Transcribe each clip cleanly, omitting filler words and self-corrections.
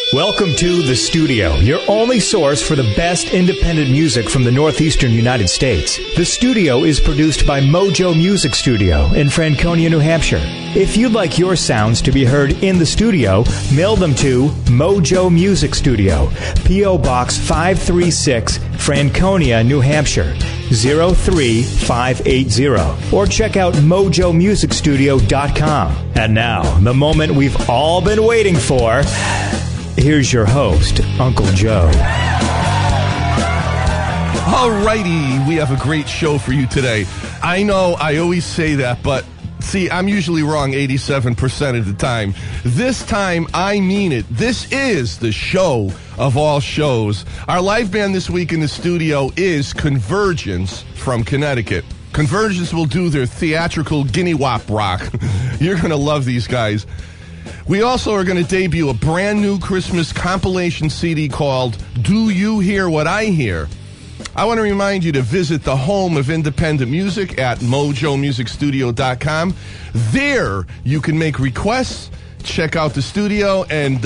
Welcome to The Studio, your only source for the best independent music from the northeastern United States. The Studio is produced by Mojo Music Studio in Franconia, New Hampshire. If you'd like your sounds to be heard in the studio, mail them to Mojo Music Studio, P.O. Box 536, Franconia, New Hampshire, 03580. Or check out mojomusicstudio.com. And now, the moment we've all been waiting for. Here's your host, Uncle Joe. Alrighty, we have a great show for you today. I know I always say that, but see, I'm usually wrong 87% of the time. This time, I mean it. This is the show of all shows. Our live band this week in the studio is Convergence from Connecticut. Convergence will do their theatrical guinea wop rock. You're going to love these guys. We also are going to debut a brand new Christmas compilation CD called Do You Hear What I Hear? I want to remind you to visit the home of independent music at mojomusicstudio.com. There you can make requests, check out the studio, and,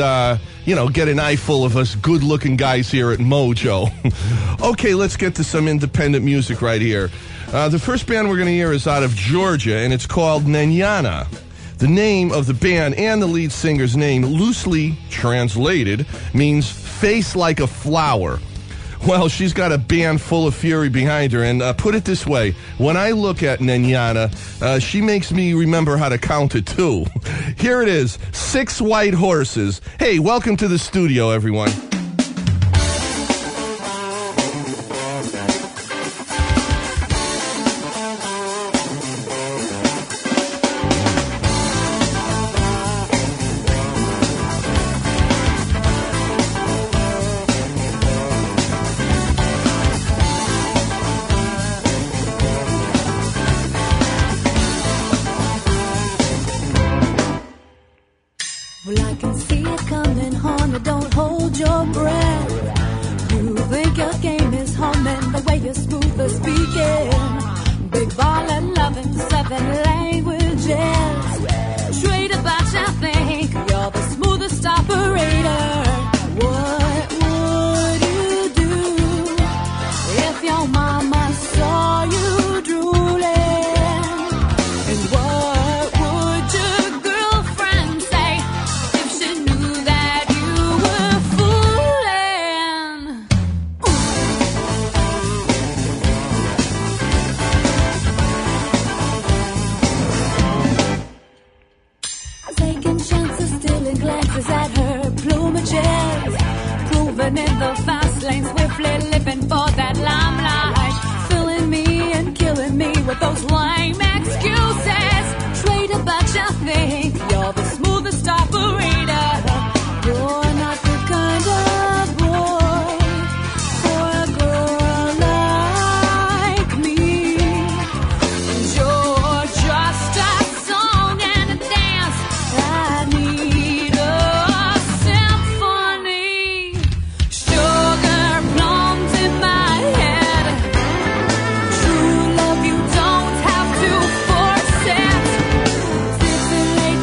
get an eye full of us good-looking guys here at Mojo. Okay, let's get to some independent music right here. The first band we're going to hear is out of Georgia, and it's called Nenana. The name of the band and the lead singer's name, loosely translated, means face like a flower. Well, she's got a band full of fury behind her, and put it this way, when I look at Nenana, she makes me remember how to count to 2. Here it is, 6 white horses. Hey, welcome to the studio, everyone. Late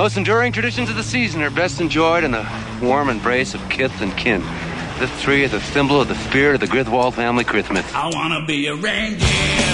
Most enduring traditions of the season are best enjoyed in the warm embrace of kith and kin. This tree is a symbol of the spirit of the Griswold family Christmas. I wanna be a reindeer.